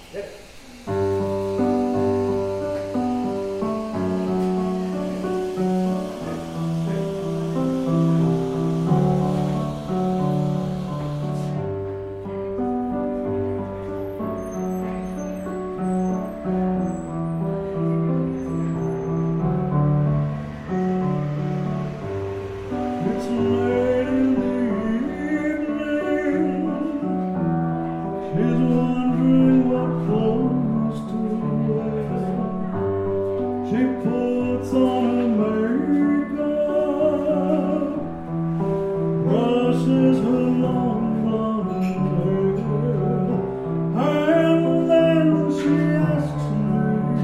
She puts on her makeup, brushes her long blonde hair, and then she asks me,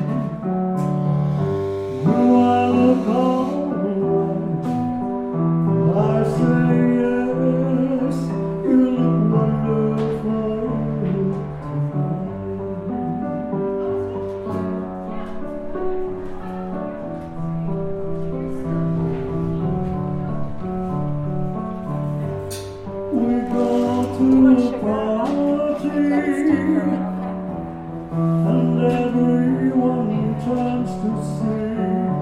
do I look alright? I say yes, you look wonderful. We go to a party, and everyone turns to see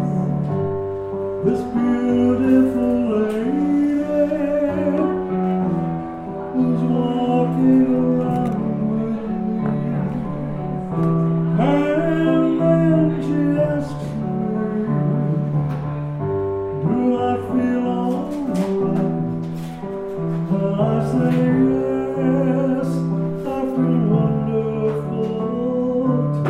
this beautiful lady who's walking around with me. And then she asks me, do I feel alright? I say yes, I feel wonderful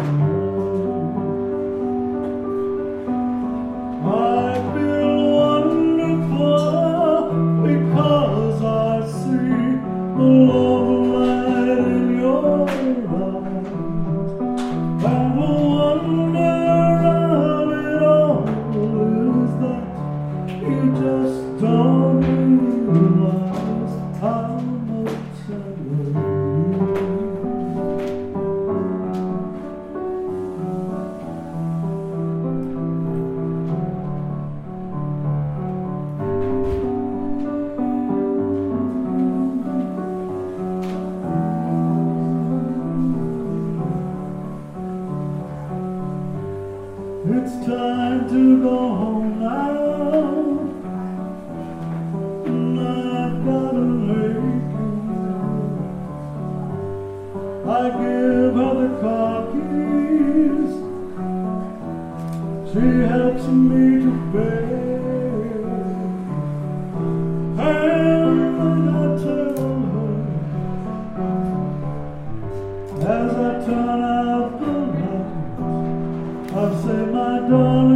tonight. I feel wonderful because I see the love light in your eyes. And the wonder of it all is that you just don't realize how much I love you. It's time to go home now, and I've got a lake. I give her the car keys, she helps me to bed, and then I tell her, as I turn out the light, I say, my darling,